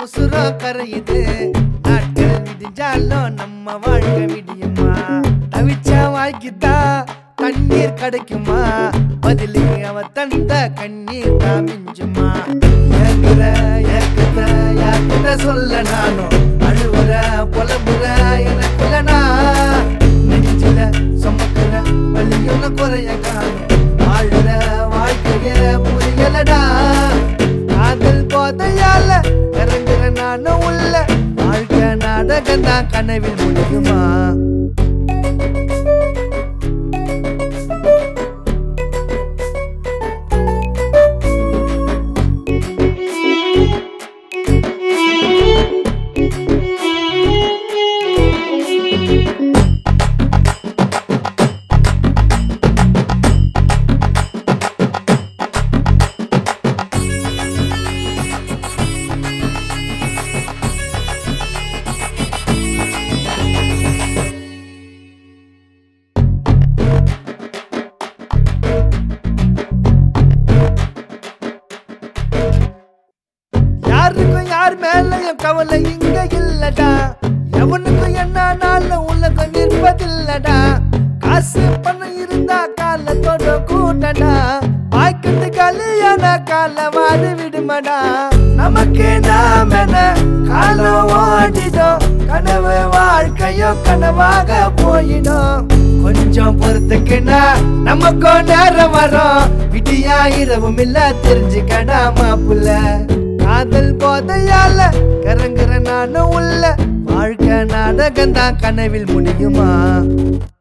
உசுரம் கரையுது. நாட்கள் விடிஞ்சாலும் நம்ம வாழ்க்கை விடியுமா? தவிச்ச வாய்க்குதான் கண்ணீர் கிடைக்குமா? பதிலுக்கு அவ தந்த கண்ணீர் தான் மிஞ்சுமா? ஏங்குற ஏக்கத்த யார்கிட்ட சொல்ல நானும் அழுவுற புலம்புற எனக்குள்ளனா நெஞ்சில சுமக்குற வலியுள்ள குறைய காணும் வாழுற வாழ்க்கைய புரியலடா. காதல் போதையால இறங்குற நானும் உள்ள வாழ்க்கை நாடகம் தான் கனவில் முடியுமா? யாருக்கும் யார் மேலையும் கவலை இங்க இல்லடா. எவனுக்கும் என்ன உலகம் நிற்பதில்லடா. காசு பணம் இருந்தா காலத்தோட கூட்டடா. பாய்க்கட்டு கல்யாண கால வாடி விடுமடா. நமக்கு நாம காலம் ஓடிடும். கனவு வாழ்க்கையோ கனவாக போயிடும். கொஞ்சம் பொறுத்துக்குன்னா நமக்கும் நேரம் வரும். விடியா இரவும் இல்ல தெரிஞ்சுக்கடா மாப்புல. காதல் போதையால கரங்குற நானும் உள்ள வாழ்க்கை நாடகம் தான் கனவில் முடியுமா?